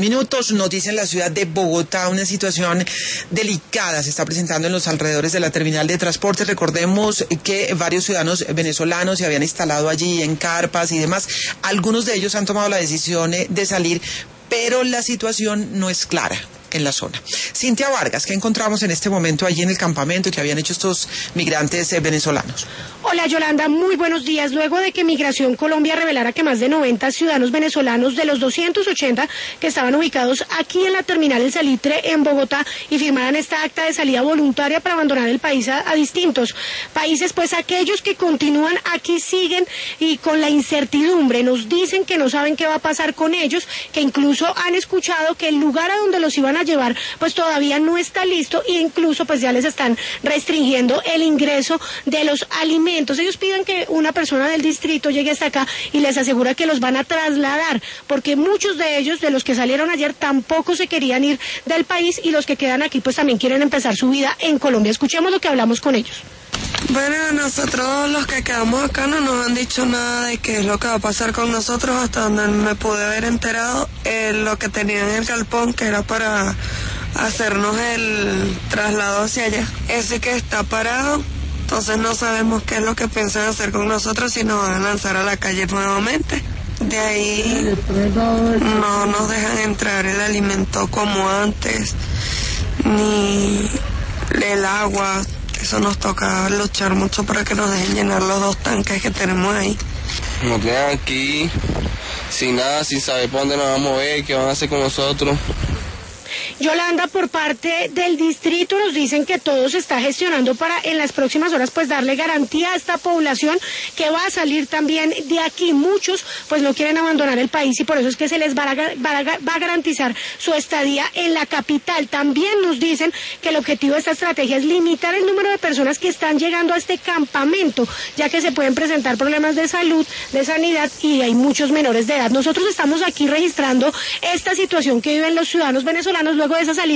Minutos, nos dice en la ciudad de Bogotá una situación delicada se está presentando en los alrededores de la terminal de transporte. Recordemos que varios ciudadanos venezolanos se habían instalado allí en carpas y demás. Algunos de ellos han tomado la decisión de salir, pero la situación no es clara en la zona. Cintia Vargas, ¿qué encontramos en este momento allí en el campamento que habían hecho estos migrantes venezolanos? Hola Yolanda, muy buenos días. Luego de que Migración Colombia revelara que más de 90 ciudadanos venezolanos de los 280 que estaban ubicados aquí en la terminal El Salitre en Bogotá y firmaran esta acta de salida voluntaria para abandonar el país a distintos países, pues aquellos que continúan aquí siguen y con la incertidumbre nos dicen que no saben qué va a pasar con ellos, que incluso han escuchado que el lugar a donde los iban a llevar pues todavía no está listo e incluso pues ya les están restringiendo el ingreso de los alimentos. Ellos piden que una persona del distrito llegue hasta acá y les asegura que los van a trasladar, porque muchos de ellos, de los que salieron ayer, tampoco se querían ir del país y los que quedan aquí pues también quieren empezar su vida en Colombia. Escuchemos lo que hablamos con ellos. Bueno, nosotros los que quedamos acá no nos han dicho nada de qué es lo que va a pasar con nosotros, hasta donde me pude haber enterado, lo que tenían en el galpón, que era para hacernos el traslado hacia allá. Ese que está parado, entonces no sabemos qué es lo que piensan hacer con nosotros, si nos van a lanzar a la calle nuevamente. De ahí no nos dejan entrar el alimento como antes, ni el agua. Eso nos toca luchar mucho para que nos dejen llenar los 2 tanques que tenemos ahí. Nos quedan aquí sin nada, sin saber por dónde nos vamos a mover, qué van a hacer con nosotros. Yolanda, por parte del distrito nos dicen que todo se está gestionando para en las próximas horas pues darle garantía a esta población que va a salir también de aquí. Muchos pues no quieren abandonar el país y por eso es que se les va a garantizar su estadía en la capital. También nos dicen que el objetivo de esta estrategia es limitar el número de personas que están llegando a este campamento, ya que se pueden presentar problemas de salud, de sanidad y hay muchos menores de edad. Nosotros estamos aquí registrando esta situación que viven los ciudadanos venezolanos luego de esa salida